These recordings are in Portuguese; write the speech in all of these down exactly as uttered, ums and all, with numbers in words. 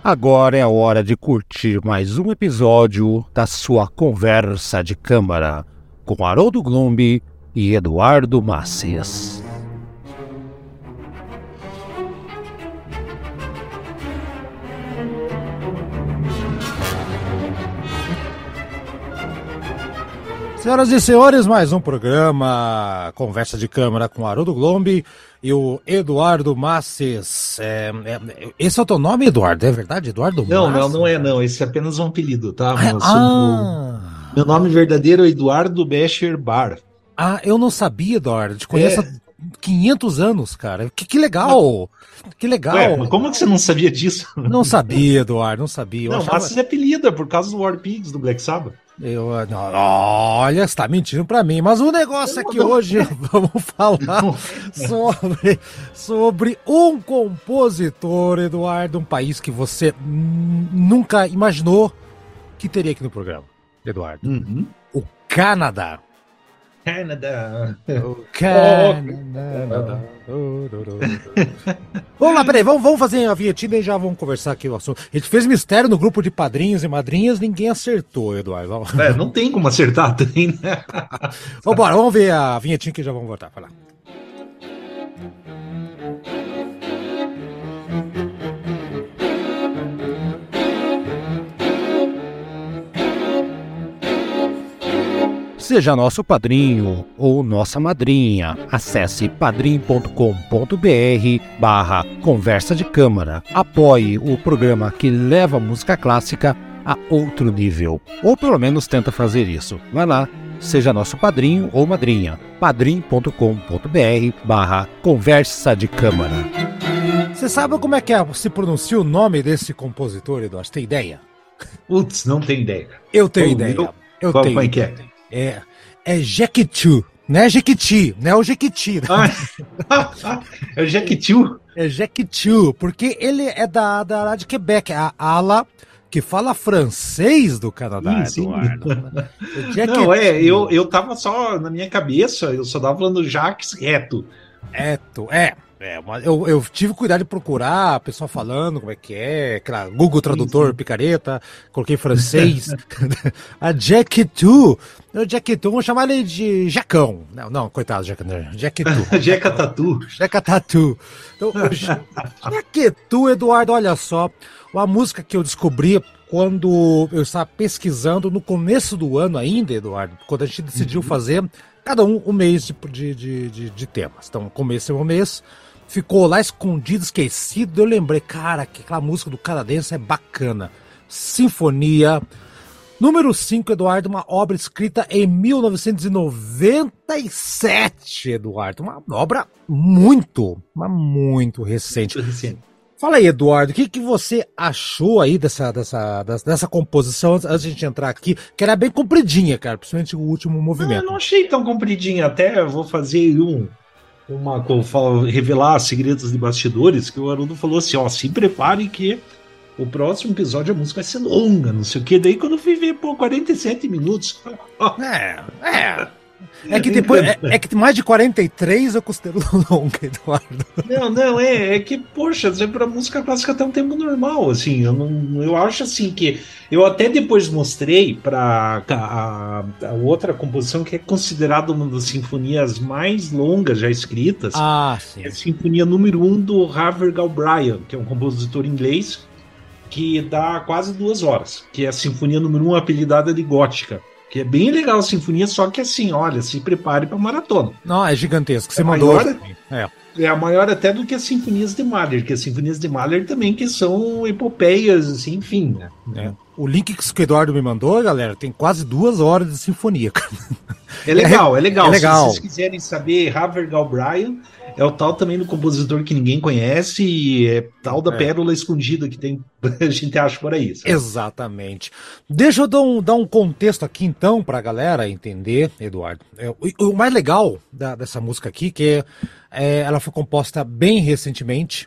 Agora é a hora de curtir mais um episódio da sua Conversa de Câmara com Haroldo Glombi e Eduardo Macias. Senhoras e senhores, mais um programa Conversa de Câmara com Haroldo Glombi e o Eduardo Macias. É, é, esse é o teu nome, Eduardo? É verdade, Eduardo Não, Macias? não, não é não. Esse é apenas um apelido, tá? Ah, Mas, ah. o, meu nome verdadeiro é Eduardo Becher Bar. Ah, eu não sabia, Eduardo. Te conheço É. há quinhentos anos, cara. Que, que legal! Que legal! Ué, mas como que você não sabia disso? Não sabia, Eduardo, não sabia. Eu Não, achava... Macias é apelido, é por causa do War Pigs, do Black Sabbath. Eu, não, olha, você tá mentindo pra mim, mas o negócio é que hoje vamos falar sobre, sobre um compositor, Eduardo, um país que você n- nunca imaginou que teria aqui no programa, Eduardo. Uhum. O Canadá. Canadá. O Canadá. Vamos lá, peraí, vamos, vamos fazer a vinhetinha e já vamos conversar aqui o assunto. A gente fez mistério no grupo de padrinhos e madrinhas, ninguém acertou, Eduardo. Vamos... É, não tem como acertar também, né? Vambora, vamos ver a vinhetinha que já vamos voltar pra lá. Seja nosso padrinho ou nossa madrinha. Acesse padrim.com.br barra Conversa de Câmara. Apoie o programa que leva a música clássica a outro nível. Ou pelo menos tenta fazer isso. Vai lá, seja nosso padrinho ou madrinha. padrim.com.br barra Conversa de Câmara. Você sabe como é que é, se pronuncia o nome desse compositor, Eduardo? Você tem ideia? Putz, não tem ideia. Eu tenho Pô, ideia. eu- Eu Qual tenho. como é que é? É, é Jequitinhonha, não é Jequiti, não é o Jequiti, Ah, é o Jequitinho. é Jequitinhonha, porque ele é da, da lá de Quebec, a ala que fala francês do Canadá, Sim, sim. Eduardo. O Jequitinhonha. Não, é, eu, eu tava só na minha cabeça, eu só tava falando Jacques reto. É, tu- é, é, mas eu, eu tive cuidado de procurar, a pessoa falando como é que é, aquela Google Tradutor, Sim, sim. picareta, coloquei francês. A Jequitinhonha, o Jequitinhonha, vamos chamar ele de Jacão. Não, não, coitado, Jequitinhonha. Jequitinhonha. Jeca Tatu. Jeca Tatu. Então, o Je- Jequitinhonha, Eduardo, olha só, uma música que eu descobri quando eu estava pesquisando no começo do ano ainda, Eduardo, quando a gente decidiu fazer cada um um mês de, de, de, de, de temas. Então, começo é um mês, ficou lá escondido, esquecido, eu lembrei, cara, que aquela música do canadense é bacana. Sinfonia número cinco, Eduardo, uma obra escrita em mil novecentos e noventa e sete, Eduardo, uma obra muito, mas muito recente. Muito recente. Fala aí, Eduardo, o que, que você achou aí dessa, dessa, dessa, dessa composição, antes antes de a gente entrar aqui, que era bem compridinha, cara, principalmente o último Não, eu movimento. não achei tão compridinho. Até vou fazer um, uma, como eu falo, revelar segredos de bastidores, que o Haroldo falou assim, ó, se prepare que o próximo episódio a música vai ser longa, não sei o que. Daí quando eu fui ver, pô, quarenta e sete minutos. É, é. É que depois, é, é que mais de quarenta e três eu considero longa, Eduardo. Não, não, é, é que, poxa, pra música clássica tem um tempo normal, assim, eu não, eu acho assim que, eu até depois mostrei pra a, a outra composição que é considerada uma das sinfonias mais longas já escritas, Ah, sim. é a sinfonia número um do Harvey Galbraith, que é um compositor inglês, que dá quase duas horas, que é a sinfonia número um apelidada de Gótica, que é bem legal a sinfonia, só que assim, olha, se prepare pra maratona. Não, é gigantesco. Você É mandou. maior? É. É a maior até do que as sinfonias de Mahler, que as sinfonias de Mahler também que são epopeias, assim, enfim, né? É. O link que o Eduardo me mandou, galera, tem quase duas horas de sinfonia. É legal, é legal. É legal. Se vocês quiserem saber, Harvey Galbraith é o tal também do compositor que ninguém conhece e é tal da É. pérola escondida que tem, a gente acha por aí. Sabe? Exatamente. Deixa eu dar um, dar um contexto aqui, então, pra galera entender, Eduardo. É, o, o mais legal da- dessa música aqui, que é, é, ela foi composta bem recentemente,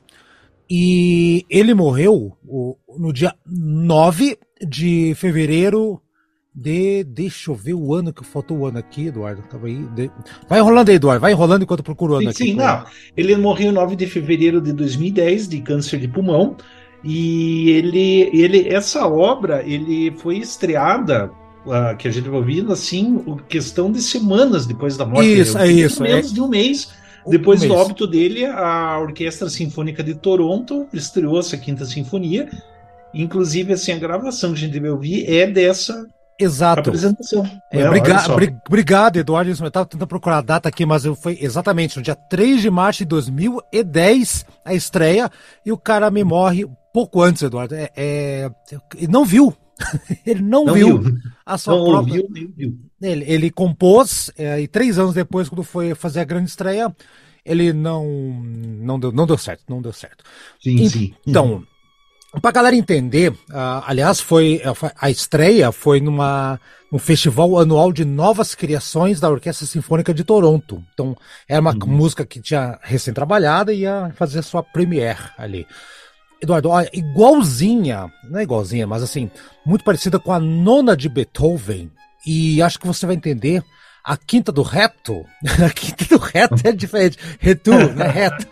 e ele morreu o- no dia nove de fevereiro de... Deixa eu ver o ano, que faltou o ano aqui, Eduardo. Tava aí. de- Vai enrolando aí, Eduardo. Vai enrolando enquanto eu procuro o ano Sim, aqui. sim, não. Ele morreu em nove de fevereiro de dois mil e dez de câncer de pulmão E ele, ele, essa obra, ele foi estreada, uh, que a gente vai ouvindo, assim, questão de semanas depois da morte Isso, dele. é isso. Menos é... de um mês depois um do mês. óbito dele, a Orquestra Sinfônica de Toronto estreou essa Quinta Sinfonia. Inclusive, assim, a gravação que a gente vai ouvir é dessa Exato. apresentação. É, é, obriga obrigado, Eduardo. Eu estava tentando procurar a data aqui, mas eu foi exatamente no dia três de março de dois mil e dez a estreia, e o cara me morre pouco antes, Eduardo. É, é, ele não viu. Ele não, não viu, viu a sua não própria. Ouviu, nem viu. Ele, ele compôs, é, e três anos depois, quando foi fazer a grande estreia, ele não, não, deu, não deu certo. Não deu certo. Sim, e, sim. Então. Pra galera entender, uh, aliás, foi a estreia foi numa, num festival anual de novas criações da Orquestra Sinfônica de Toronto. Então, era uma uhum. música que tinha recém-trabalhada e ia fazer sua premiere ali. Eduardo, olha, igualzinha, não é igualzinha, mas assim, muito parecida com a nona de Beethoven. E acho que você vai entender. A quinta do reto, a quinta do reto é diferente. Retu, né? Reto.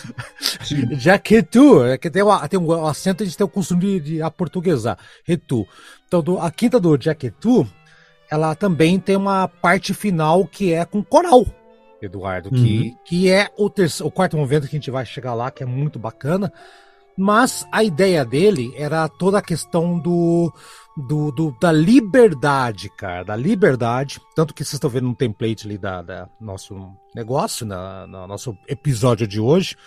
Já que retu, é que tem, uma, tem um acento, a gente tem o costume de, de aportuguesar. Retu. Então, do, a quinta do Jaquetu, ela também tem uma parte final que é com coral, Eduardo, uhum. que, que é o, terceiro, o quarto movimento que a gente vai chegar lá, que é muito bacana. Mas a ideia dele era toda a questão do... Do, do, da liberdade, cara, da liberdade, tanto que vocês estão vendo no template ali da, da nosso negócio, na, no nosso episódio de hoje.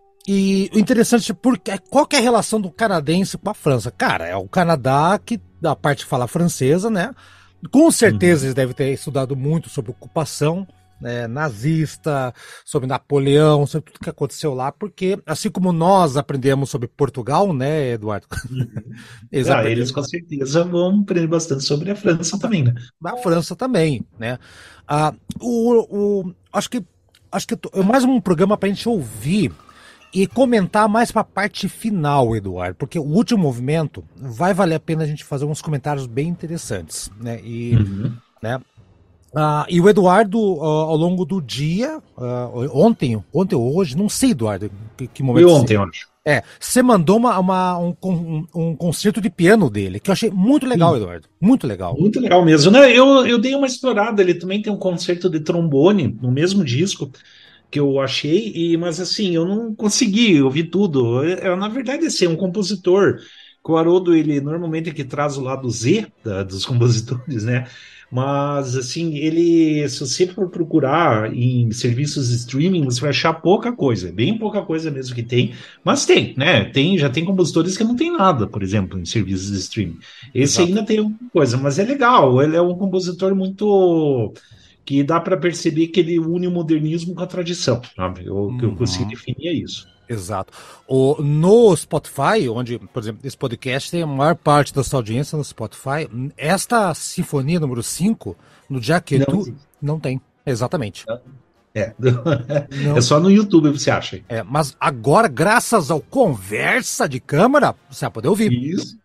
E o interessante é porque, qual que é a relação do canadense com a França? Cara, é o Canadá que, da parte que fala francesa, né? Com certeza uhum. eles devem ter estudado muito sobre ocupação, né, nazista, sobre Napoleão, sobre tudo que aconteceu lá, porque assim como nós aprendemos sobre Portugal, né, Eduardo? eles, ah, eles com certeza vão aprender bastante sobre a França também, né? A França também, né? Ah, o, o, acho que acho que é mais um programa para a gente ouvir e comentar mais para a parte final, Eduardo, porque o último movimento vai valer a pena a gente fazer uns comentários bem interessantes, né? E, uhum. né? Uh, e o Eduardo, uh, ao longo do dia, uh, ontem, ontem ou hoje, não sei, Eduardo, que, que momento. E ontem, ontem. É, você mandou uma, uma, um, um, um concerto de piano dele, que eu achei muito legal, Sim. Eduardo. Muito legal. Muito legal mesmo. Né? Eu, eu dei uma explorada, ele também tem um concerto de trombone no mesmo disco que eu achei, e, mas assim, eu não consegui ouvir tudo. Eu, na verdade, assim, é um compositor. O Haroldo, ele normalmente é que traz o lado Z da, dos compositores, né? Mas, assim, ele, se você for procurar em serviços de streaming, você vai achar pouca coisa, bem pouca coisa mesmo que tem, mas tem, né? Tem, já tem compositores que não tem nada, por exemplo, em serviços de streaming. Esse Exato. Ainda tem alguma coisa, mas é legal, ele é um compositor muito... que dá para perceber que ele une o modernismo com a tradição, sabe? O que uhum. eu consigo definir é isso. Exato. O, no Spotify, onde, por exemplo, esse podcast tem a maior parte da sua audiência no Spotify, esta sinfonia número cinco, no Jaquetu, não, não tem. Exatamente. É. Não. É só no YouTube, você acha? É, mas agora, graças ao Conversa de Câmara, você vai poder ouvir. Isso.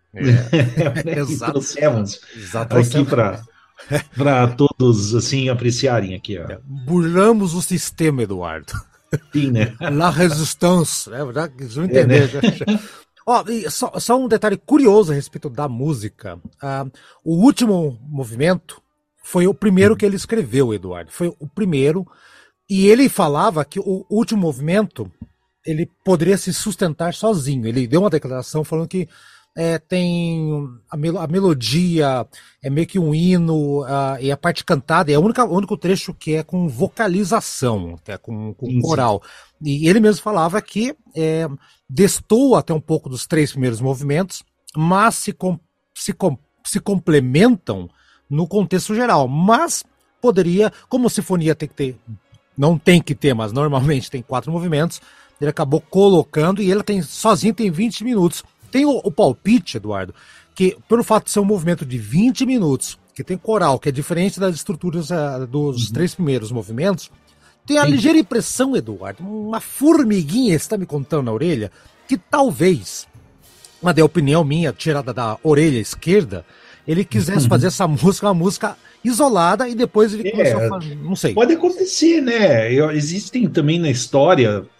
É. Exato. Trouxemos aqui para para todos, assim, apreciarem aqui. Ó. É. Burlamos o sistema, Eduardo. Sim, né? La Resistance, né? Já quis entender. É, né? Ó, e só, só um detalhe curioso a respeito da música. Uh, o último movimento foi o primeiro que ele escreveu, Eduardo. Foi o primeiro. E ele falava que o último movimento ele poderia se sustentar sozinho. Ele deu uma declaração falando que é, tem a, mel a melodia, é meio que um hino, uh, e a parte cantada é a única, o único trecho que é com vocalização, que é com, com coral. E ele mesmo falava que é, destoa até um pouco dos três primeiros movimentos, mas se, com, se, com, se complementam no contexto geral. Mas poderia, como sinfonia tem que ter, não tem que ter, mas normalmente tem quatro movimentos, ele acabou colocando e ele tem sozinho tem vinte minutos. Tem o, o palpite, Eduardo, que pelo fato de ser um movimento de vinte minutos, que tem coral, que é diferente das estruturas uh, dos uhum. três primeiros movimentos, tem a Sim. ligeira impressão, Eduardo, uma formiguinha está me contando na orelha, que talvez, uma de opinião minha, tirada da orelha esquerda, ele quisesse uhum. fazer essa música, uma música isolada, e depois ele é, começou a fazer, não sei. Pode acontecer, né? Existem também na história...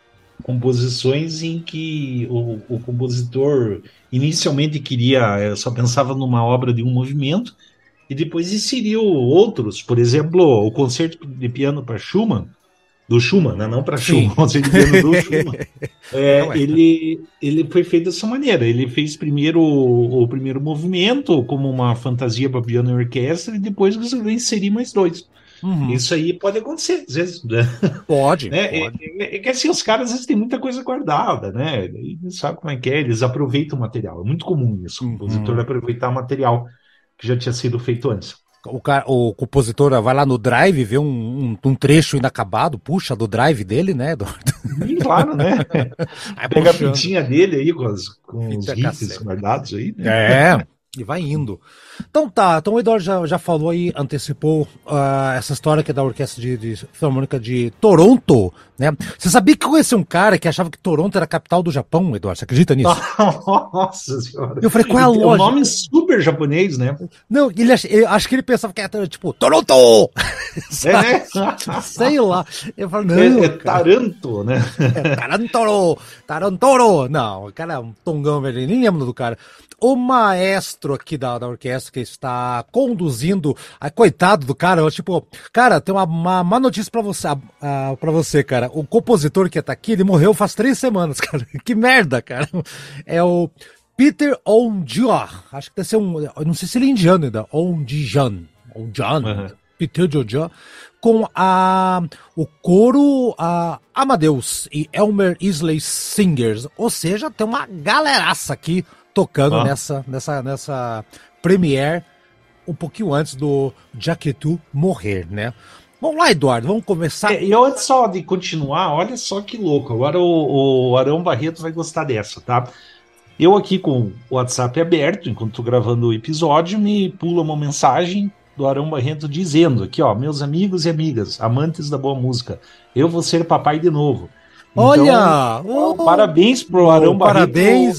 composições em que o, o compositor inicialmente queria, eh, só pensava numa obra de um movimento, e depois inseriu outros, por exemplo, o concerto de piano para Schumann, do Schumann, né? Não para Schumann, Sim. o concerto de piano do Schumann. É, É, ué. ele, ele foi feito dessa maneira. Ele fez primeiro o, o primeiro movimento como uma fantasia para piano e orquestra, e depois resolveu inserir mais dois. Uhum. Isso aí pode acontecer, às vezes, né? Pode, É, é- pode. é que assim, os caras às vezes têm muita coisa guardada, né? E sabe como é que é? Eles aproveitam o material. É muito comum isso, o compositor Uhum. aproveitar material que já tinha sido feito antes. O, cara, o compositor vai lá no Drive, vê um, um, um trecho inacabado, puxa do Drive dele, né, Eduardo? E claro, né? Vai Pega a puxando, fitinha dele aí com, as- com os fita riffs cassete. guardados aí, né? É, e vai indo. Então tá, então o Eduardo já, já falou aí, antecipou ah, essa história que é da Orquestra de, de Filarmônica de Toronto, né? Você sabia que eu conheci um cara que achava que Toronto era a capital do Japão, Eduardo? Você acredita nisso? Nossa senhora. Eu falei, qual é a E é um nome lógica? super japonês, né? Não, ele, ach- eu acho que ele pensava que era tipo, Toronto! É, Sabe? né? Sei lá. Eu falo, É, é não, cara. Taranto, né? É, Tarantoro! Tarantoro! Não, o cara é um tongão, velho. Nem lembro do cara. O maestro aqui da, da orquestra que está conduzindo, ai, coitado do cara, eu, tipo, cara, tem uma, uma má notícia pra você, uh, pra você, cara. O compositor que tá aqui, ele morreu faz três semanas, cara. Que merda, cara. É o Peter Ondian. Acho que deve ser um. Eu não sei se ele é indiano ainda. Ondijan. Ondian. Uhum. Peter Ondian. Com a, o coro a Amadeus e Elmer Isley Singers. Ou seja, tem uma galeraça aqui tocando Ah. nessa, nessa, nessa premiere um pouquinho antes do Jaquetu morrer, né? Vamos lá, Eduardo, vamos começar. É, e antes só de continuar, olha só que louco. Agora o, o Arão Barreto vai gostar dessa, tá? Eu aqui com o WhatsApp aberto, enquanto estou gravando o episódio, me pula uma mensagem do Arão Barreto dizendo aqui, ó, meus amigos e amigas, amantes da boa música, eu vou ser papai de novo. Então, Olha! ó, Oh, parabéns pro oh, Arão Barreto. parabéns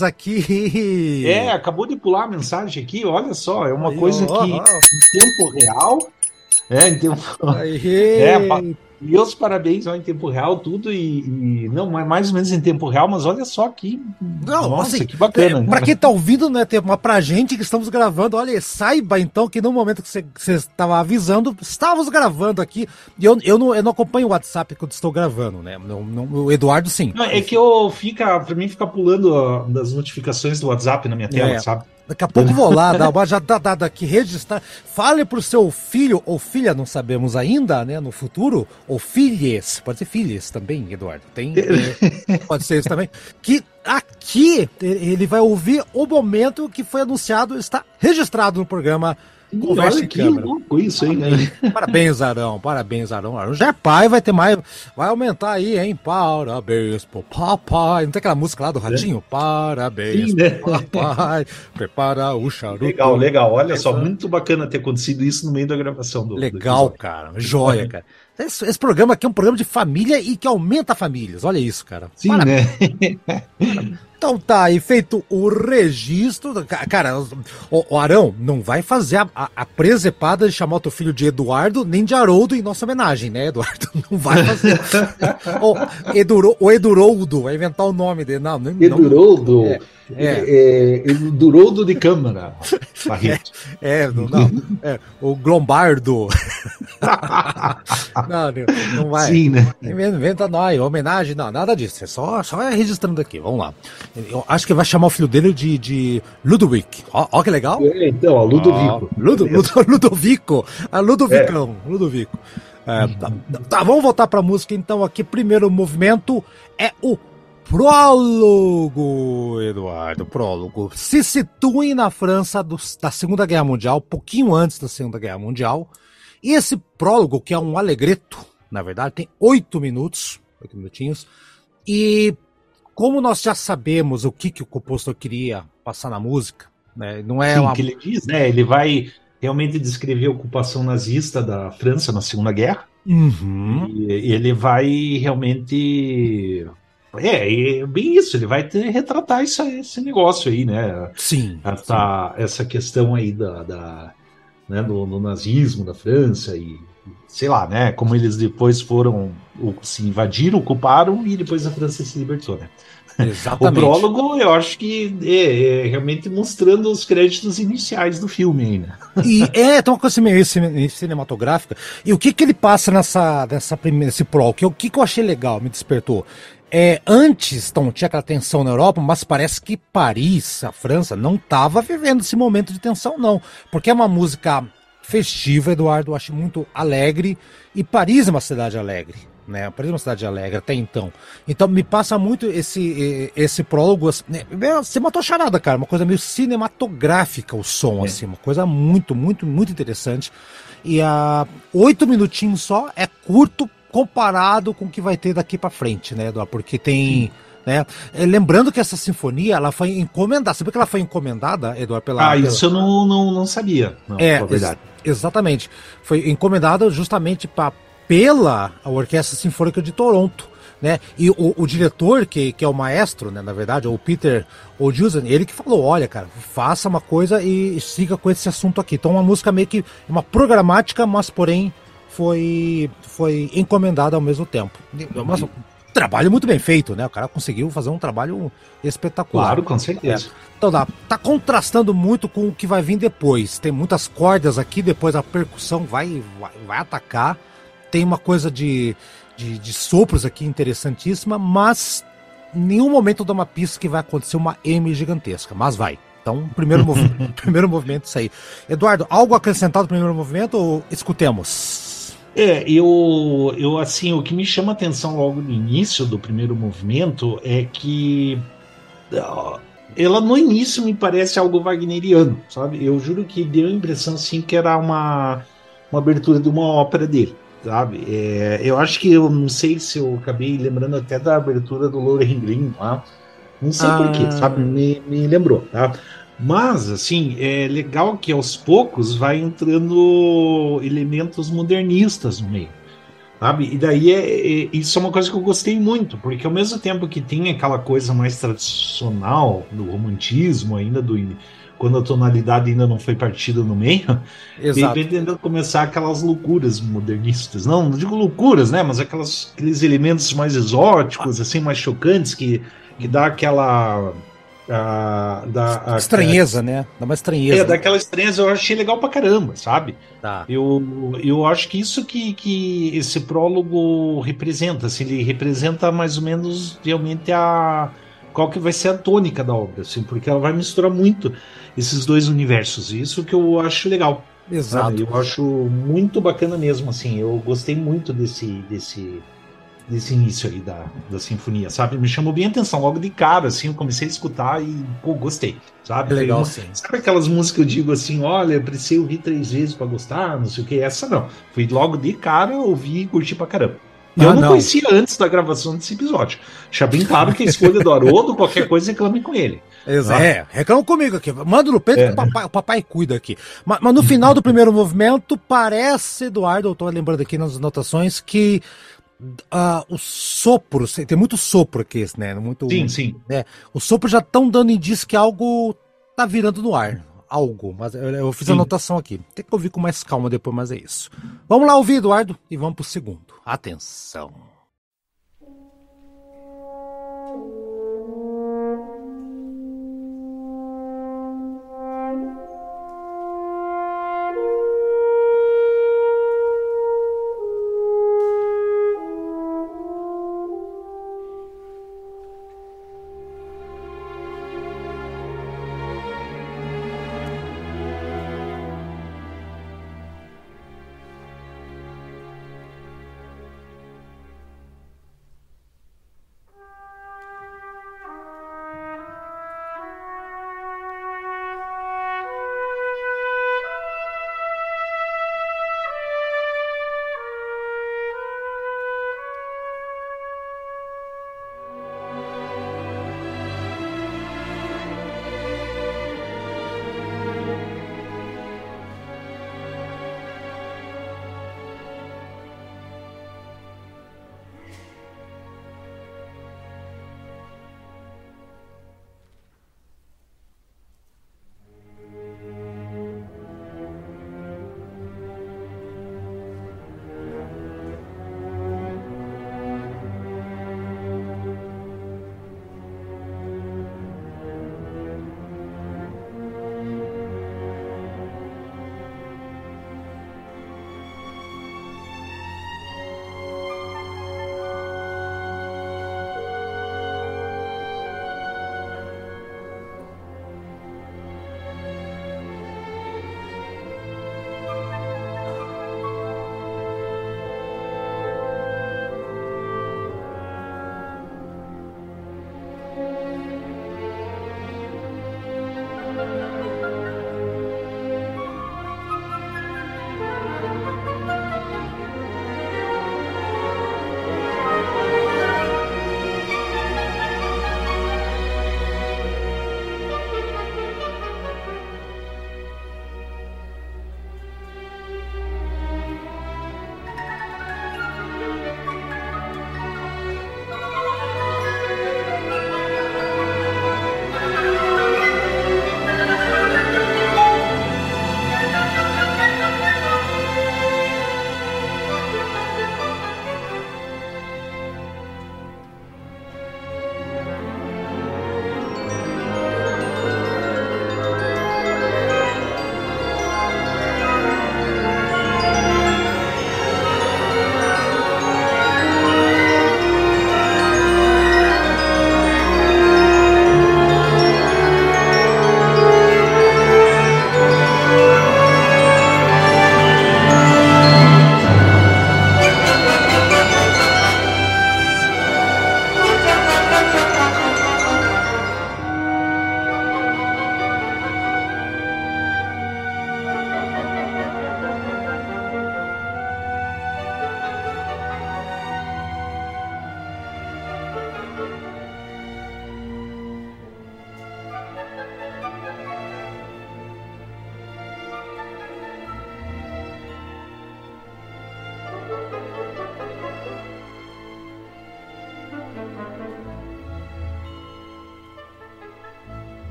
É, aqui! acabou de pular a mensagem aqui, olha só, é uma Aí, coisa ó, que ó, em tempo real, é, em tempo, é, pa- aí. meus parabéns, ó, em tempo real, tudo e, e não é mais ou menos em tempo real, mas olha só que, Não, nossa, assim, que bacana, é, pra né? quem tá ouvindo, né, tem- mas pra gente que estamos gravando, olha, saiba então que no momento que você estava avisando, estávamos gravando aqui, e eu, eu, não, eu não acompanho o WhatsApp quando estou gravando, né, não, não, o Eduardo sim. Não, é que eu fica, pra mim fica pulando ó, das notificações do WhatsApp na minha tela, É, sabe? daqui a pouco eu vou lá, dar uma já dá, dá, daqui registrar. Fale pro seu filho ou filha, não sabemos ainda, né, no futuro, ou filhas, pode ser filhas também, Eduardo, tem, é, pode ser isso também, que aqui ele vai ouvir o momento que foi anunciado, está registrado no programa E Conversa olha em que Câmera. louco isso, hein? Parabéns, Arão, parabéns, Arão. Arão já é pai, vai ter mais, vai aumentar aí, hein? Parabéns pro papai. Não tem aquela música lá do Ratinho? Parabéns Sim, né? pro papai, prepara o charuto. Legal, legal. Olha só, muito bacana ter acontecido isso no meio da gravação do, do Legal, episódio. cara. Joia, cara. Esse, esse programa aqui é um programa de família e que aumenta famílias. Olha isso, cara. Sim, Parabéns. né? Então tá aí feito o registro. Ca- Cara, o, o Arão não vai fazer a, a, a presepada de chamar o teu filho de Eduardo nem de Haroldo em nossa homenagem, né, Eduardo? Não vai fazer. o, Eduro, o Eduroldo vai inventar o nome dele. Não, não, Eduroldo. É, é. É, Eduroldo de Câmara, Barreto. É, não, não. É, o Glombardo. não, não, não vai. Sim, né? Inventa, inventa nós, homenagem, não, nada disso. É só, só é registrando aqui, vamos lá. Eu acho que vai chamar o filho dele de, de Ludwig. Ó, ó que legal. É, então, ó, Ludovico. Ó, Ludo, Ludo, Ludovico. A Ludovicão, é. Ludovico. É, tá, tá, vamos voltar pra música então aqui. Primeiro movimento é o prólogo, Eduardo, prólogo. Se situem na França do, da Segunda Guerra Mundial, pouquinho antes da Segunda Guerra Mundial. E esse prólogo, que é um alegreto, na verdade, tem oito minutos, oito minutinhos. E como nós já sabemos o que, que o compositor queria passar na música, né? Não é Sim, uma... que ele diz, né? Ele vai realmente descrever a ocupação nazista da França na Segunda Guerra. Uhum. E ele vai realmente... É, é bem isso, ele vai ter, retratar isso, esse negócio aí, né? Sim. Essa, sim. essa questão aí da, da, né, do, do nazismo da França e, sei lá, né? Como eles depois foram, se invadiram, ocuparam e depois a França se libertou, né? O Exatamente. prólogo, eu acho que é, é realmente mostrando os créditos iniciais do filme ainda. E é, tem uma coisa assim meio cine- cinematográfica. E o que que ele passa nessa, nessa primeira, nesse prol? Que, o que que eu achei legal, me despertou? É, antes, então, tinha aquela tensão na Europa, mas parece que Paris, a França, não estava vivendo esse momento de tensão, não. Porque é uma música festiva, Eduardo, eu acho muito alegre. E Paris é uma cidade alegre, né? Paris é uma cidade alegre até então. Então me passa muito esse esse prólogo, assim, né? Você matou a charada, cara, uma coisa meio cinematográfica o som, É. assim, uma coisa muito, muito, muito interessante. E a oito minutinhos só é curto comparado com o que vai ter daqui para frente, né, Eduardo? Porque tem, Sim. né? É, lembrando que essa sinfonia, ela foi encomendada. Sabe que ela foi encomendada, Eduardo, pela, Ah, pela... isso eu não, não, não sabia, não, É, com a ex verdade. exatamente. Foi encomendada justamente pra, pela Orquestra Sinfônica de Toronto, né? E o, o diretor, que, que é o maestro, né, na verdade, o Peter Odilson, ele que falou, olha, cara, faça uma coisa e siga com esse assunto aqui. Então uma música meio que uma programática, mas porém foi, foi encomendada ao mesmo tempo. Mas, um trabalho muito bem feito, né? O cara conseguiu fazer um trabalho espetacular. Claro, com É. certeza. Então dá, tá contrastando muito com o que vai vir depois. Tem muitas cordas aqui, depois a percussão vai, vai, vai atacar. Tem uma coisa de, de, de sopros aqui interessantíssima, mas em nenhum momento dá uma pista que vai acontecer uma M gigantesca, mas vai. Então, primeiro, mov primeiro movimento, isso aí. Eduardo, algo acrescentado no primeiro movimento ou escutemos? É, eu, eu assim, o que me chama a atenção logo no início do primeiro movimento é que ó, ela no início me parece algo wagneriano, sabe? Eu juro que deu a impressão assim que era uma, uma abertura de uma ópera dele, sabe? É, eu acho que eu não sei se eu acabei lembrando até da abertura do Lohengrin, tá? Não sei por quê, Ah, sabe? Me, me lembrou, tá? Mas, assim, é legal que aos poucos vai entrando elementos modernistas no meio, sabe? E daí é, é- isso é uma coisa que eu gostei muito, porque ao mesmo tempo que tem aquela coisa mais tradicional do romantismo, ainda do quando a tonalidade ainda não foi partida no meio, de exato. repente tentando começar aquelas loucuras modernistas. Não, não digo loucuras, né? Mas aquelas, aqueles elementos mais exóticos, assim, mais chocantes, que, que dá aquela. A, da, a, a, Estranheza, né? Dá uma é, estranheza. daquela estranheza eu achei legal pra caramba, sabe? Tá. Eu, eu acho que isso que, que esse prólogo representa, assim, ele representa mais ou menos realmente a qual que vai ser a tônica da obra, assim, porque ela vai misturar muito esses dois universos, e isso que eu acho legal, sabe? Exato. Eu acho muito bacana mesmo, assim, eu gostei muito desse, desse, desse início aí da, da sinfonia, sabe? Me chamou bem a atenção, logo de cara, assim, eu comecei a escutar e, pô, gostei, É sabe? Foi legal, uma... sim. Sabe aquelas músicas que eu digo assim, olha, eu precisei ouvir três vezes pra gostar, não sei o que, essa não. Fui logo de cara, ouvi e curti pra caramba. E eu Ah, não não. conhecia antes da gravação desse episódio. Deixa bem claro que a escolha do Haroldo, qualquer coisa, reclame com ele. Exa- Tá? É, reclama comigo aqui. Manda no peito que o É. papai, o papai cuida aqui. Mas, mas no final do primeiro movimento, parece, Eduardo, eu tô lembrando aqui nas anotações, que ah, os sopros, tem muito sopro aqui, né? Muito, Sim, sim. né? Os sopros já estão dando indício que algo tá virando no ar. Algo, mas eu, eu fiz a Sim. anotação aqui. Tem que ouvir com mais calma depois, mas é isso. Vamos lá ouvir, Eduardo, e vamos pro segundo. Atenção.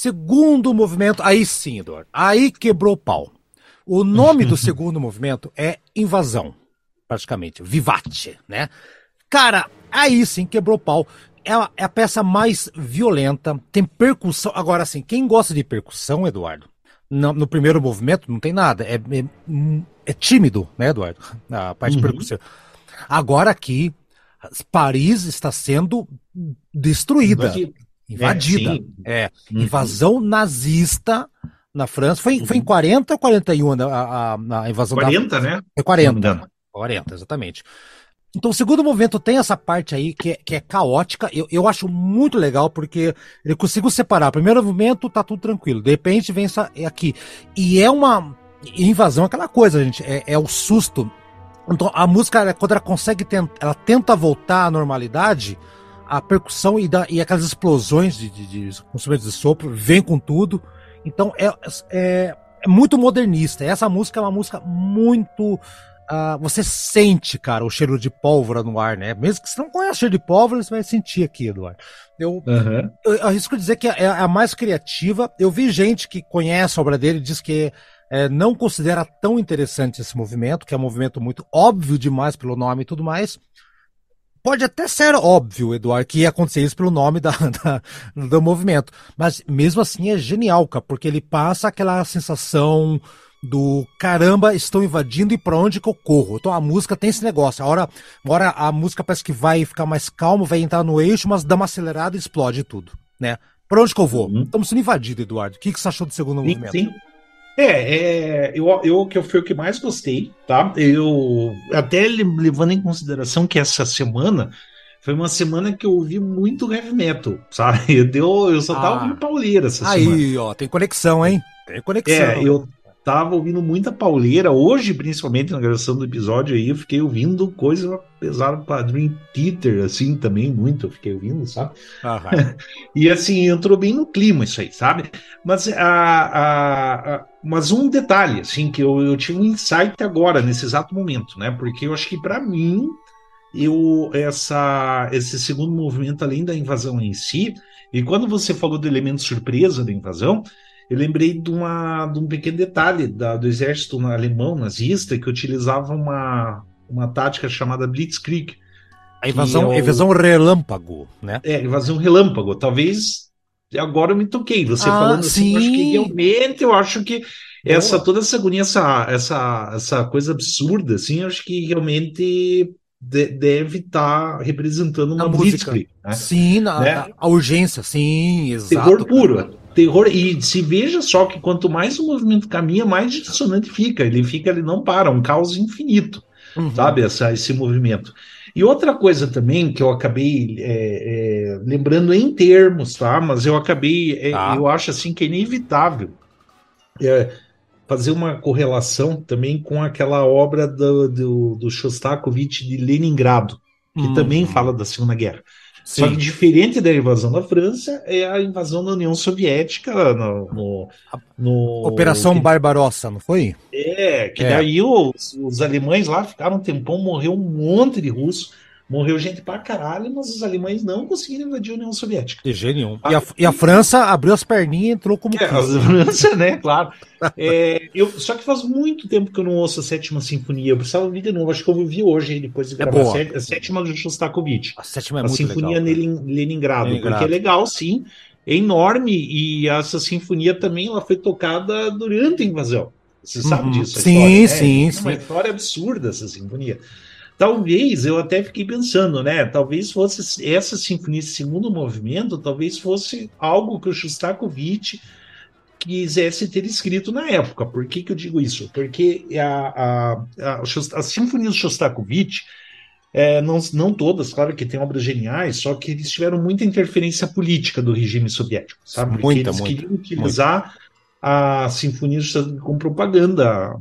segundo movimento, aí sim, Eduardo, aí quebrou o pau. O nome do segundo movimento é Invasão, praticamente, Vivace, né? Cara, aí sim quebrou o pau. É a, é a peça mais violenta, tem percussão. Agora, assim, quem gosta de percussão, Eduardo, no, no primeiro movimento não tem nada, é, é, é tímido, né, Eduardo? A parte uhum. de percussão. Agora aqui, Paris está sendo destruída, invadida. É, é. Uhum. Invasão nazista na França. Foi, uhum. foi em quarenta ou quarenta e um a, a, a invasão quarenta, da... né? Foi quarenta. quarenta, exatamente. Então o segundo movimento tem essa parte aí que é, que é caótica. Eu, eu acho muito legal porque eu consigo separar. Primeiro movimento tá tudo tranquilo. De repente vem essa aqui. E é uma invasão, aquela coisa, gente. É, é o susto. Então a música, quando ela consegue, tent, ela tenta voltar à normalidade, a percussão e, da, e aquelas explosões de, de, de instrumentos de sopro vem com tudo. Então é, é, é muito modernista. Essa música é uma música muito... Uh, você sente, cara, o cheiro de pólvora no ar, né? Mesmo que você não conheça o cheiro de pólvora, você vai sentir aqui, Eduardo. Eu, uhum. eu, eu arrisco dizer que é a mais criativa. Eu vi gente que conhece a obra dele e diz que é, não considera tão interessante esse movimento, que é um movimento muito óbvio demais pelo nome e tudo mais. Pode até ser óbvio, Eduardo, que ia acontecer isso pelo nome da, da, do movimento. Mas mesmo assim é genial, cara, porque ele passa aquela sensação... do caramba, estão invadindo e pra onde que eu corro? Então a música tem esse negócio. A hora, a hora a música parece que vai ficar mais calma, vai entrar no eixo, mas dá uma acelerada e explode tudo, né? Pra onde que eu vou? Uhum. Estamos sendo invadidos, Eduardo. O que, que você achou do segundo sim, movimento? Sim. É, é eu, eu que foi o que mais gostei, tá? Eu até levando em consideração que essa semana foi uma semana que eu ouvi muito heavy metal, sabe? Eu, deu, eu só tava ah, ouvindo pauleira essa aí, semana. Aí, ó, tem conexão, hein? Tem conexão. É, eu tava ouvindo muita pauleira, hoje, principalmente na gravação do episódio aí, eu fiquei ouvindo coisa pesada para Dream Theater, assim, também, muito, eu fiquei ouvindo, sabe? Uhum. E assim, entrou bem no clima isso aí, sabe? Mas, a, a, a, mas um detalhe, assim, que eu, eu tive um insight agora, nesse exato momento, né? Porque eu acho que para mim, eu, essa, esse segundo movimento, além da invasão em si, e quando você falou do elemento surpresa da invasão, eu lembrei de, uma, de um pequeno detalhe da, do exército alemão nazista que utilizava uma, uma tática chamada Blitzkrieg. A invasão, é o... invasão relâmpago, né? É, invasão relâmpago. Talvez agora eu me toquei. Você ah, falando assim, eu acho que realmente eu acho que essa, toda essa agonia, essa, essa, essa coisa absurda, assim, eu acho que realmente de, deve estar tá representando uma Blitzkrieg. Né? Sim, na, né? na, a urgência, sim, exato. Terror puro. Cara. Terror, e se veja só que quanto mais o movimento caminha, mais dissonante fica. Ele fica, ele não para, um caos infinito, uhum. sabe, essa, esse movimento. E outra coisa também que eu acabei é, é, lembrando em termos, tá? Mas eu acabei, é, tá. eu acho assim que é inevitável é, fazer uma correlação também com aquela obra do, do, do Shostakovich de Leningrado, que uhum. também fala da Segunda Guerra. Sim. Só que diferente da invasão da França, é a invasão da União Soviética no... no, no Operação que, Barbarossa, não foi? É, que é. daí os, os alemães lá ficaram um tempão, morreu um monte de russo, morreu gente pra caralho, mas os alemães não conseguiram invadir a União Soviética. De jeito nenhum. E a, e a França abriu as perninhas e entrou como é, a França, né, claro. É, eu, só que faz muito tempo que eu não ouço a Sétima Sinfonia. Eu precisava ouvir de novo, acho que eu ouvi hoje, depois de gravar é a, a Sétima do Shostakovich. A Sétima é a muito Sinfonia legal. Lenin, Leningrado, Leningrado, porque é legal, sim, é enorme, e essa sinfonia também ela foi tocada durante a invasão. Você sabe uhum. disso? Sim, história, sim, né? sim. É uma história absurda essa sinfonia. Talvez, eu até fiquei pensando, né? Talvez fosse essa sinfonia, esse segundo movimento, talvez fosse algo que o Shostakovich quisesse ter escrito na época. Por que, que eu digo isso? Porque a, a, a, a sinfonia do Shostakovich, é, não, não todas, claro que tem obras geniais, só que eles tiveram muita interferência política do regime soviético, sabe? Porque muita, eles muita, queriam utilizar muita. a sinfonia com propaganda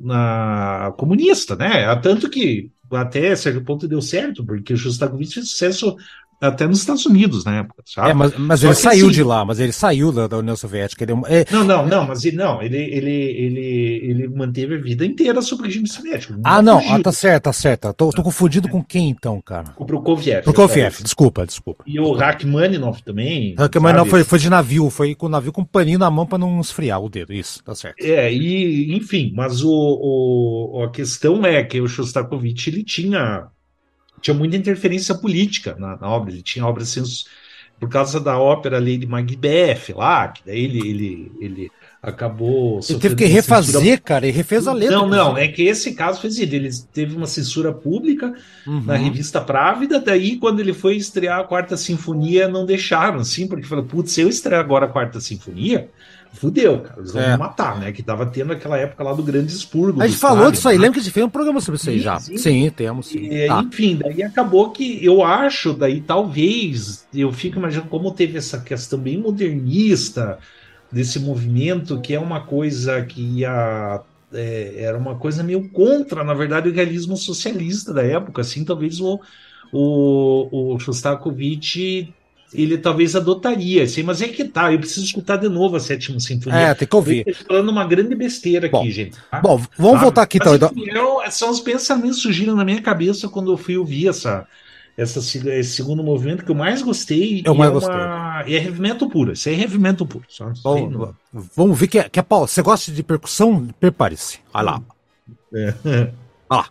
na, comunista, né? Tanto que até certo ponto deu certo, porque o Shostakovich fez sucesso até nos Estados Unidos na época, sabe? É, mas, mas ele saiu assim, de lá, mas ele saiu da, da União Soviética. Ele, é... Não, não, não, mas ele, não, ele, ele, ele, ele manteve a vida inteira sob o regime soviético. Ah, não, ah, tá certo, tá certo. Tô, tô confundido com quem então, cara? O Prokofiev. Prokofiev, desculpa, desculpa. E o Rachmaninoff também. Rachmaninoff foi, foi de navio, foi com o navio com um paninho na mão pra não esfriar o dedo, isso, tá certo. É, e enfim, mas o, o, a questão é que o Shostakovich, ele tinha, tinha muita interferência política na, na obra, ele tinha obras sens... por causa da ópera Lady Macbeth lá, que daí ele, ele, ele acabou... Ele teve que refazer, censura... cara, ele refez a letra. Não, não, é que esse caso fez ele, ele teve uma censura pública uhum. na revista Právida, daí quando ele foi estrear a Quarta Sinfonia, não deixaram, assim, porque falaram, putz, se eu estrear agora a Quarta Sinfonia... Fudeu, cara. Eles vão é. me matar, né? Que tava tendo aquela época lá do grande expurgo. A gente falou Stalin, disso aí, né? Lembra que a gente fez um programa sobre isso aí já? Sim, sim temos. Sim. E, ah. Enfim, daí acabou que eu acho, daí talvez, eu fico imaginando como teve essa questão bem modernista desse movimento, que é uma coisa que ia. É, era uma coisa meio contra, na verdade, o realismo socialista da época. Assim, talvez o, o, o Shostakovich. Ele talvez adotaria, assim, mas é que tá, eu preciso escutar de novo a Sétima Sinfonia. É, tem que ouvir. Eu tô falando uma grande besteira bom, aqui, gente. Tá? Bom, vamos tá? voltar aqui mas, então. Enfim, eu, são os pensamentos que surgiram na minha cabeça quando eu fui ouvir essa, essa, esse segundo movimento que eu mais gostei. Eu mais é gostei. Uma, é heavy metal puro, isso é heavy metal puro. Só, bom, não... Vamos ver que é, que é Paulo. Você gosta de percussão? Prepare-se. Olha lá. É. Olha lá.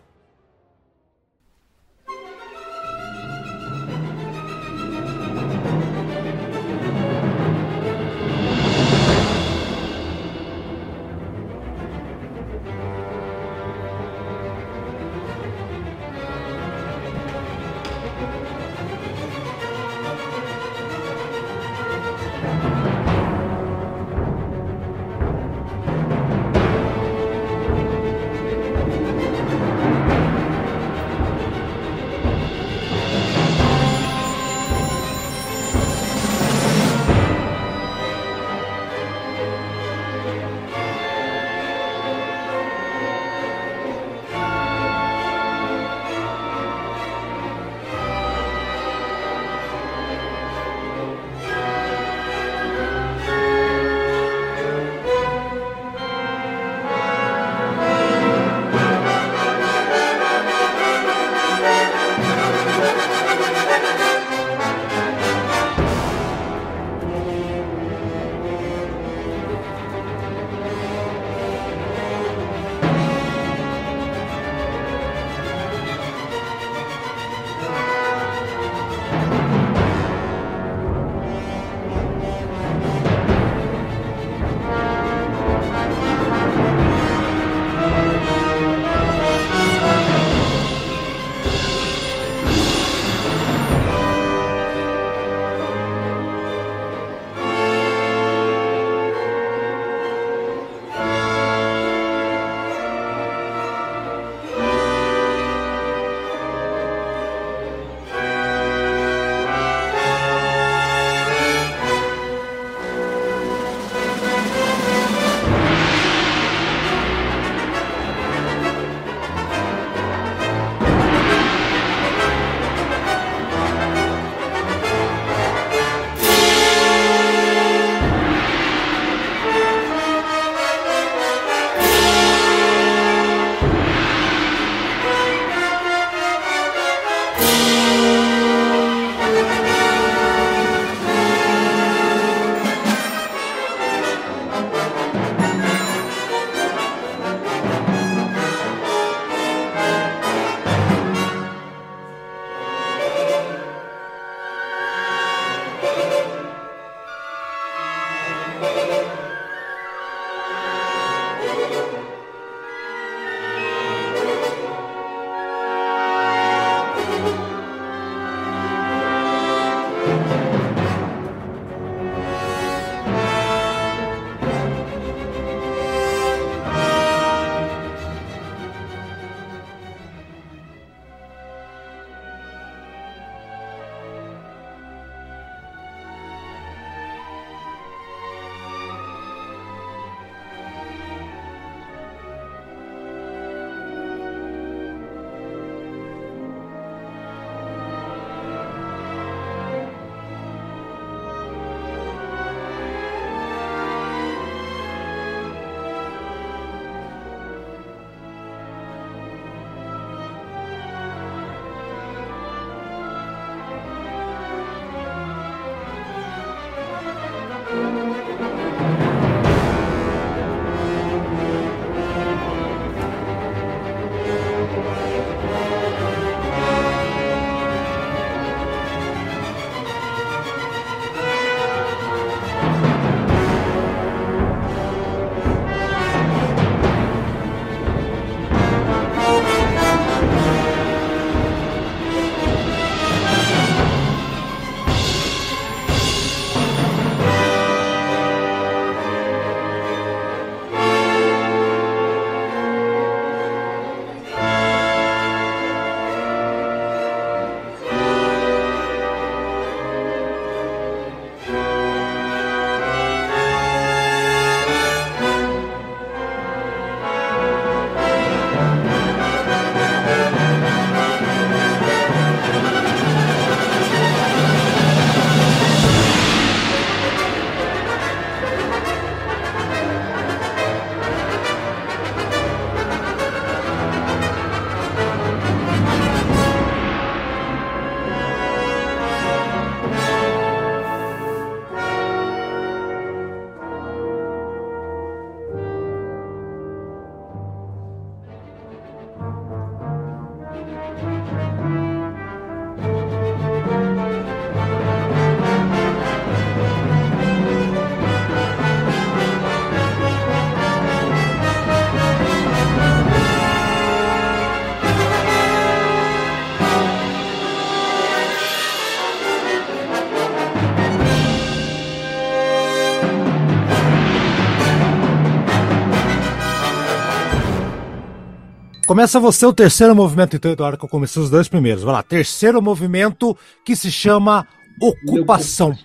Começa você o terceiro movimento, então, Eduardo, que eu comecei os dois primeiros. Vai lá, terceiro movimento que se chama Ocupação.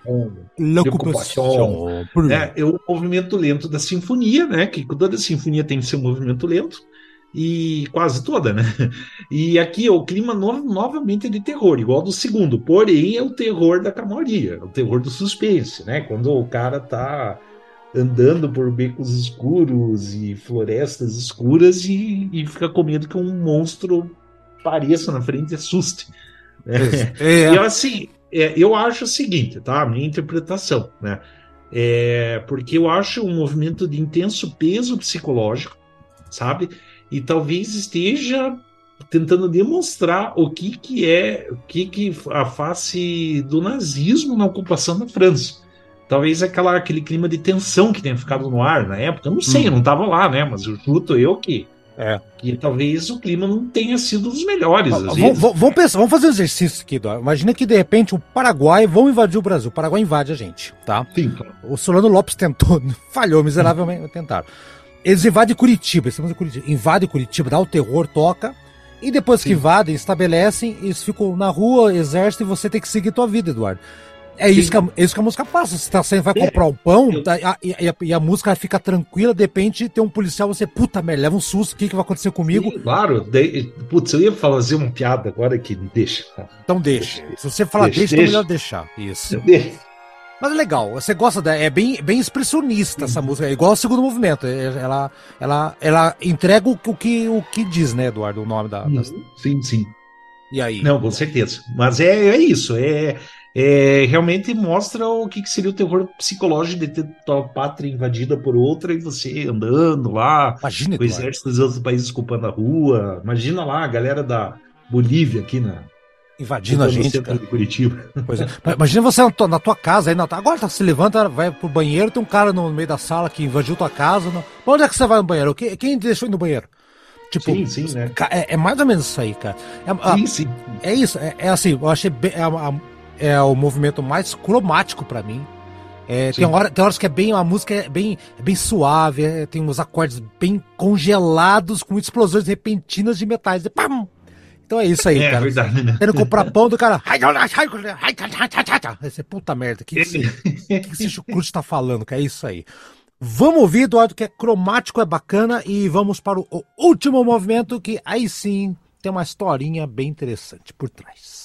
L'Occupation. É, é o movimento lento da sinfonia, né? Que toda sinfonia tem que ser um movimento lento. E quase toda, né? E aqui o clima no, novamente é de terror, igual do segundo, porém é o terror da calmaria, é o terror do suspense, né? Quando o cara tá andando por becos escuros e florestas escuras e, e fica com medo que um monstro apareça na frente e assuste. Né? É. E assim, é, eu acho o seguinte, tá? A minha interpretação, né? É, porque eu acho um movimento de intenso peso psicológico, sabe? E talvez esteja tentando demonstrar o que, que é o que, que a face do nazismo na ocupação da França. Talvez aquela, aquele clima de tensão que tenha ficado no ar na época. Eu não sei, hum. eu não estava lá, né? Mas eu chuto eu que, é. que talvez o clima não tenha sido dos melhores. Às vamos, vezes. Vamos, pensar, vamos fazer um exercício aqui, Eduardo. Imagina que de repente o Paraguai vão invadir o Brasil. O Paraguai invade a gente, tá? Sim, claro. O Solano Lopes tentou, falhou miseravelmente, tentaram. Eles invadem Curitiba, estamos em Curitiba, invadem Curitiba, dá o terror, toca, e depois Sim. que invadem, estabelecem, eles ficam na rua, exército, e você tem que seguir tua vida, Eduardo. É isso que, a, é isso que a música passa. Você tá saindo, vai é, comprar um pão, eu... tá, a, e, a, e a música fica tranquila, de repente tem um policial, você, puta merda, leva um susto, o que, que vai acontecer comigo? Sim, claro, de, putz, eu ia fazer uma piada agora que me deixa. Então deixa. deixa. Se você falar deixa, deixa, deixa. então é melhor deixar. Isso. Deixa. Mas é legal, você gosta da. É bem, bem expressionista essa música, é igual ao segundo movimento. Ela, ela, ela entrega o, o, que, o que diz, né, Eduardo, o nome da. Das... Sim, sim. E aí? Não, com certeza. Mas é, é isso, é, é realmente mostra o que, que seria o terror psicológico de ter tua pátria invadida por outra e você andando lá, Imagina, com o exército dos outros países ocupando a rua. Imagina lá a galera da Bolívia aqui na. Invadindo a gente, centro de Curitiba. Pois é. Imagina você na tua, na tua casa, aí na, agora tá, se levanta, vai pro banheiro, tem um cara no meio da sala que invadiu tua casa. Não. Pra onde é que você vai no banheiro? Quem, quem deixou ir no banheiro? Tipo, sim, sim, né? É, é mais ou menos isso aí, cara. É, sim, sim. É isso, é, é assim, eu achei bem, é, é o movimento mais cromático pra mim. É, tem, hora, tem horas que é bem, a música é bem, é bem suave, é, tem uns acordes bem congelados com explosões repentinas de metais. E pam! Então é isso aí, é, cara. É verdade, né? Querendo comprar pão do cara. Esse puta merda. O que, que, esse, que, que esse chucrute tá falando? Que é isso aí. Vamos ouvir, Eduardo, que é cromático, é bacana. E vamos para o, o último movimento, que aí sim tem uma historinha bem interessante por trás.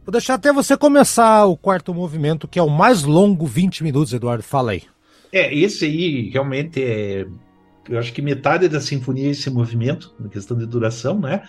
Vou deixar até você começar o quarto movimento, que é o mais longo, vinte minutos, Eduardo. Fala aí. É, esse aí realmente é. Eu acho que metade da sinfonia é esse movimento, na questão de duração, né?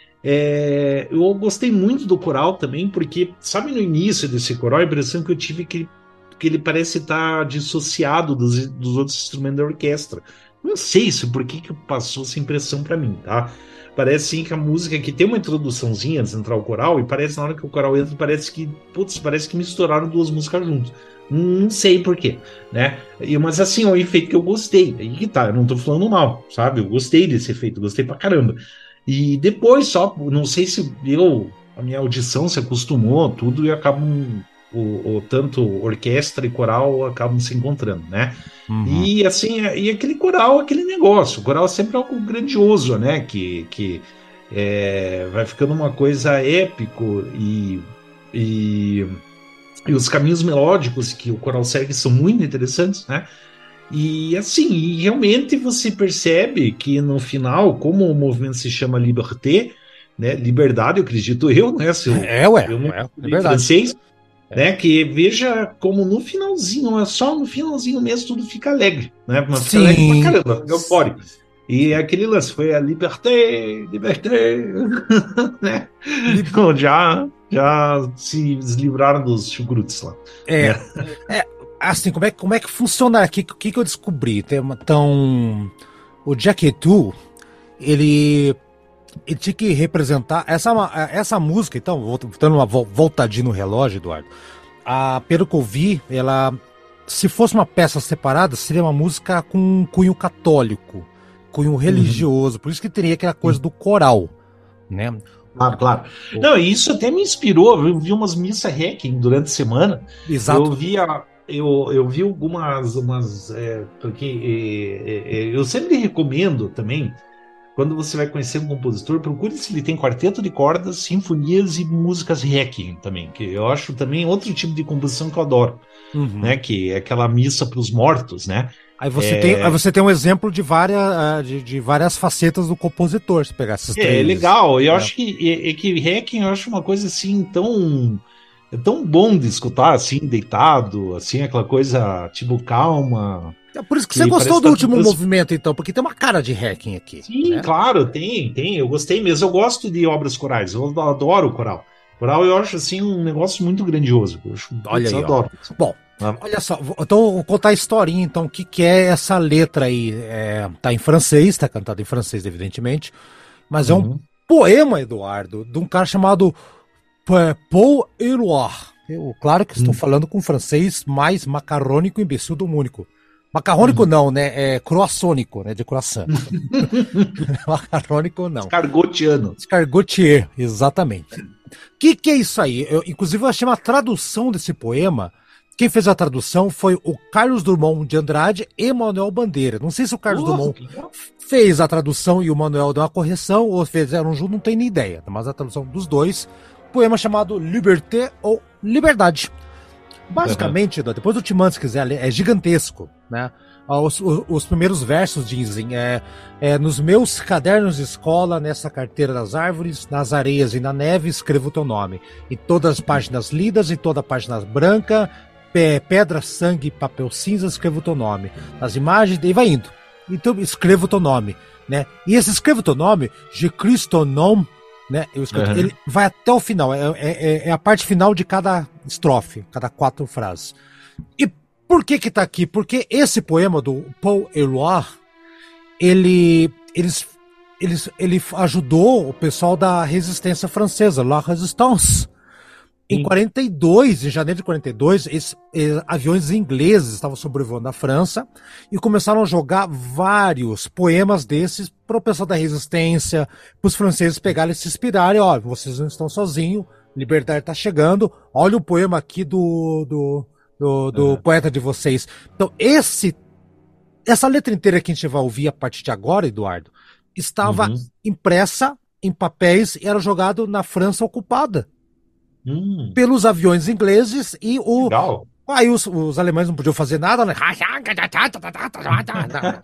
É, eu gostei muito do coral também, porque, sabe, no início desse coral, a impressão que eu tive que, que ele parece estar dissociado dos, dos outros instrumentos da orquestra. Não sei se por que, que passou essa impressão para mim, tá? Parece sim que a música aqui tem uma introduçãozinha antes de entrar o coral, e parece na hora que o coral entra, parece que, putz, parece que misturaram duas músicas juntas. Não sei porquê, né? E, mas assim, é um efeito que eu gostei. Aí que tá, eu não tô falando mal, sabe? Eu gostei desse efeito, gostei pra caramba. E depois só, não sei se eu, a minha audição se acostumou, tudo, e acabam, o, o, tanto orquestra e coral acabam se encontrando, né? Uhum. E assim, e aquele coral, aquele negócio, o coral é sempre algo grandioso, né? Que, que é, vai ficando uma coisa épico e... e E os caminhos melódicos que o coral segue são muito interessantes, né? E assim, e realmente você percebe que no final, como o movimento se chama Liberté, né? Liberdade, eu acredito eu, né? Se eu, é, ué, eu não é, é verdade. Francês, é. Né? Que veja como no finalzinho, é só no finalzinho mesmo tudo fica alegre, né? Mas fica alegre pra caramba, fica eufórico. E aquele lance foi a Liberté, Liberté, né? Então, já, já se livraram dos chucrutes lá. É, né? é assim, como é, como é que funciona aqui? O que, que eu descobri? Tem uma, então, o Jacquetu, ele, ele tinha que representar essa, essa música, então, dando uma voltadinha no relógio, Eduardo, a, pelo que eu vi, ela, se fosse uma peça separada, seria uma música com um cunho católico, cunho religioso, uhum. Por isso que teria aquela coisa do coral, né? Claro, claro. Não, isso até me inspirou. Eu vi umas missas Requiem durante a semana. Exato. Eu vi, a, eu, eu vi algumas. Umas, é, porque é, é, eu sempre recomendo também, quando você vai conhecer um compositor, procure se ele tem quarteto de cordas, sinfonias e músicas Requiem também, que eu acho também outro tipo de composição que eu adoro, uhum. Né? Que é aquela missa para os mortos, né? Aí você, é... tem, aí você tem um exemplo de várias, de, de várias facetas do compositor, se pegar essas três. É, legal. Eu é. acho que, é, é que Requiem eu acho uma coisa assim tão... É tão bom de escutar, assim, deitado, assim, aquela coisa, tipo, calma. É por isso que, que você gostou do último trans... movimento, então, porque tem uma cara de Requiem aqui. Sim, né? Claro, tem, tem. Eu gostei mesmo. Eu gosto de obras corais. Eu adoro o coral. Coral eu acho, assim, um negócio muito grandioso. Eu acho, Olha eu aí, adoro. Ó. Bom, olha só, então vou contar a historinha, então, o que, que é essa letra aí? É, tá em francês, tá cantado em francês, evidentemente, mas uhum. é um poema, Eduardo, de um cara chamado Paul Éluard. Eu, claro que estou uhum. falando com francês mais macarrônico e imbecil do único. Macarrônico uhum. não, né? É croissônico, né? De croissant. Macarrônico não. Escargotiano. Escargotier, exatamente. O que, que é isso aí? Eu, inclusive, eu achei uma tradução desse poema. Quem fez a tradução foi o Carlos Drummond de Andrade e Manuel Bandeira. Não sei se o Carlos oh, Drummond fez a tradução e o Manuel deu uma correção, ou fizeram junto, não tenho nem ideia. Mas a tradução dos dois, poema chamado Liberté ou Liberdade. Basicamente, uhum. depois eu te mando se quiser ler, é gigantesco, né? Os, os, os primeiros versos dizem, é, é, nos meus cadernos de escola, nessa carteira das árvores, nas areias e na neve, escrevo o teu nome. E todas as páginas lidas, e toda a página branca, pé, pedra, sangue, papel cinza, escrevo o teu nome. Nas imagens, e vai indo. Então, escrevo o teu nome, né? E esse escrevo o teu nome, je Christ ton nom, né? Eu escrevo, uhum. Ele vai até o final, é, é, é a parte final de cada estrofe, cada quatro frases. E por que que tá aqui? Porque esse poema do Paul Éluard, ele, eles, eles, ele ajudou o pessoal da resistência francesa, La Résistance. Em quarenta e dois, em janeiro de quarenta e dois, esses, eh, aviões ingleses estavam sobrevoando a França e começaram a jogar vários poemas desses para o pessoal da resistência, para os franceses pegarem e se inspirarem. Ó, vocês não estão sozinhos, liberdade está chegando, olha o poema aqui do, do, do, do uhum. poeta de vocês. Então, esse, essa letra inteira que a gente vai ouvir a partir de agora, Eduardo, estava uhum. impressa em papéis e era jogado na França ocupada. Hum. Pelos aviões ingleses e o. Legal. Aí os, os alemães não podiam fazer nada, né?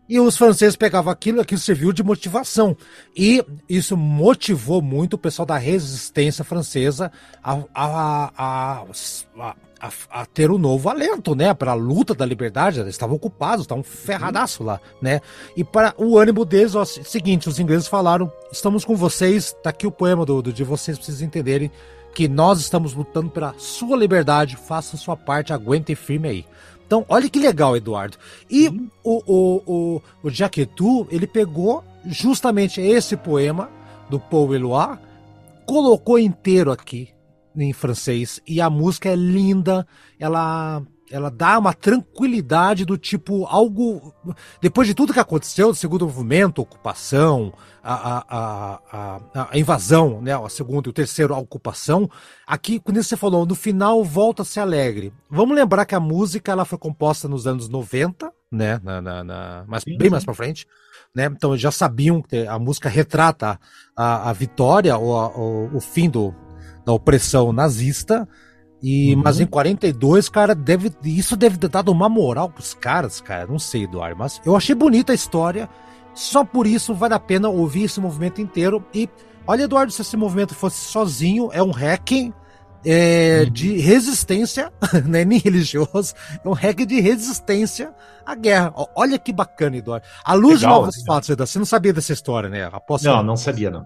E os franceses pegavam aquilo, aquilo serviu de motivação. E isso motivou muito o pessoal da resistência francesa a, a, a, a, a, a ter um novo alento, né? Para a luta da liberdade. Eles estavam ocupados, estavam ferradaço lá, né? E para o ânimo deles, ó, seguinte, os ingleses falaram: estamos com vocês, tá aqui o poema do, do de vocês, pra vocês entenderem que nós estamos lutando pela sua liberdade, façam sua parte, aguentem firme aí. Então, olha que legal, Eduardo. E uhum. o, o, o, o Jacquetout, ele pegou justamente esse poema do Paul Éluard, colocou inteiro aqui em francês, e a música é linda, ela, ela dá uma tranquilidade do tipo, algo... Depois de tudo que aconteceu, do segundo movimento, ocupação, a, a, a, a, a invasão, né, a segunda e o terceiro, a ocupação, aqui, quando você falou, no final, volta-se alegre. Vamos lembrar que a música ela foi composta nos anos noventa, né, na, na, na, mas bem mais pra frente, né, então já sabiam que a música retrata a, a vitória ou a, o, o fim do, da opressão nazista. E, uhum. Mas em quarenta e dois, cara, deve, isso deve ter dado uma moral pros caras, cara. Não sei, Eduardo, mas eu achei bonita a história. Só por isso vale a pena ouvir esse movimento inteiro. E olha, Eduardo, se esse movimento fosse sozinho, é um hacking é, uhum. de resistência, não é nem religioso, é um hack de resistência à guerra. Olha que bacana, Eduardo. À luz de novos fatos, Eduardo, você não sabia dessa história, né? Aposto não, não sabia, não.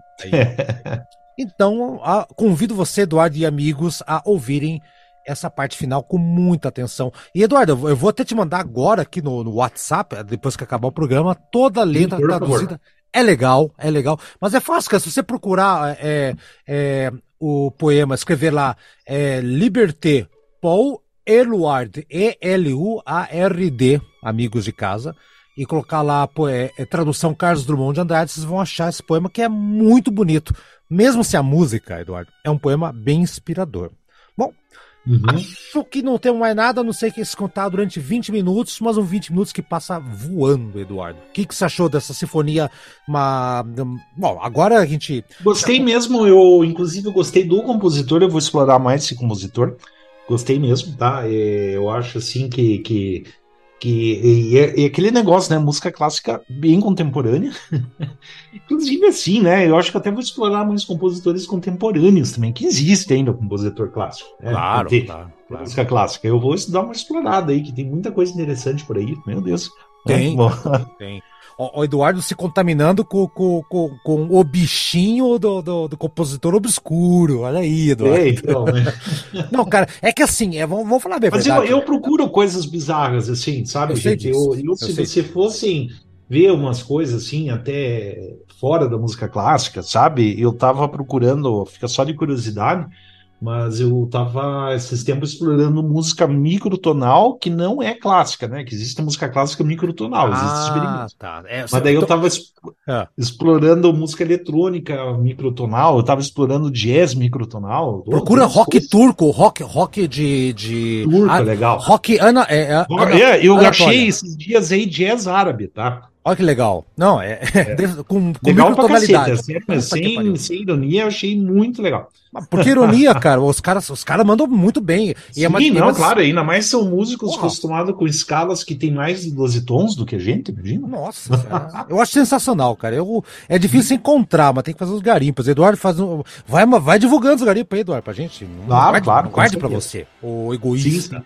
Então, a, convido você, Eduardo, e amigos, a ouvirem essa parte final com muita atenção. E, Eduardo, eu vou até te mandar agora aqui no, no WhatsApp, depois que acabar o programa, toda a letra Sim, traduzida. É legal, é legal. Mas é fácil, cara. Se você procurar é, é, o poema, escrever lá é, Liberté, Paul Éluard, E L U A R D, amigos de casa, e colocar lá é, é, tradução Carlos Drummond de Andrade, vocês vão achar esse poema que é muito bonito. Mesmo se a música, Eduardo, é um poema bem inspirador. Bom, uhum. acho que não temos mais nada, a não ser que se contar durante vinte minutos, mas um vinte minutos que passa voando, Eduardo. O que, que você achou dessa sinfonia? Uma... Bom, agora a gente... Gostei mesmo, eu inclusive gostei do compositor, eu vou explorar mais esse compositor. Gostei mesmo, tá? Eu acho assim que... que... Que, e, e aquele negócio, né? Música clássica bem contemporânea. Inclusive, assim, né? Eu acho que até vou explorar mais compositores contemporâneos também, que existe ainda compositor clássico. Né? Claro, claro, claro. Música clássica. Eu vou dar uma explorada aí, que tem muita coisa interessante por aí. Meu Deus. Tem, né? tem. O Eduardo se contaminando com, com, com, com o bichinho do, do, do compositor obscuro. Olha aí, Eduardo. É, então, né? Não, cara, é que assim, é, vamos, vamos falar bem. Mas eu, eu procuro coisas bizarras, assim, sabe, eu gente? Eu, eu, se eu você fossem ver umas coisas assim, até fora da música clássica, sabe? Eu tava procurando, fica só de curiosidade, mas eu tava esses tempos explorando música microtonal que não é clássica, né? Que existe música clássica microtonal, ah, existe tá. É, mas daí eu tava exp- é. explorando música eletrônica microtonal, eu tava explorando jazz microtonal. Procura rock coisas. turco, rock, rock de... de... Turco, ah, legal. Rock ana, é, ana, é, eu Anatólia. Achei esses dias aí jazz árabe, tá? Olha que legal. Não, é, é. com, com legal microtonalidade. Caceta, sem, sem ironia, eu achei muito legal. Porque ironia, cara, os caras os cara mandam muito bem. E Sim, é mais, não, mais... claro, ainda mais são músicos Porra. acostumados com escalas que tem mais de doze tons do que a gente, imagina? Nossa, cara, eu acho sensacional, cara. Eu, é difícil encontrar, mas tem que fazer os garimpos. Eduardo faz um, vai, vai divulgando os garimpos aí, Eduardo, pra gente. Não ah, guarde, claro, não guarde pra você, o egoísta.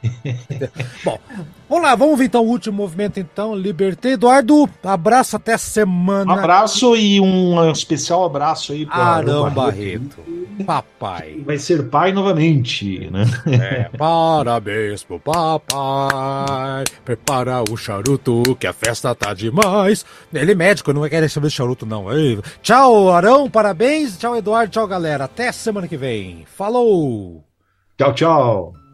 Bom, vamos lá, vamos ver então o último movimento, então. Liberté. Eduardo, abraço até semana. Um abraço e um especial abraço aí para Arão Barreto. Papai. Vai ser pai novamente, né? É, parabéns pro papai. Prepara o charuto, que a festa tá demais. Ele é médico, não quer saber de charuto, não. Ei. Tchau, Arão, parabéns. Tchau, Eduardo. Tchau, galera. Até semana que vem. Falou! Tchau, tchau.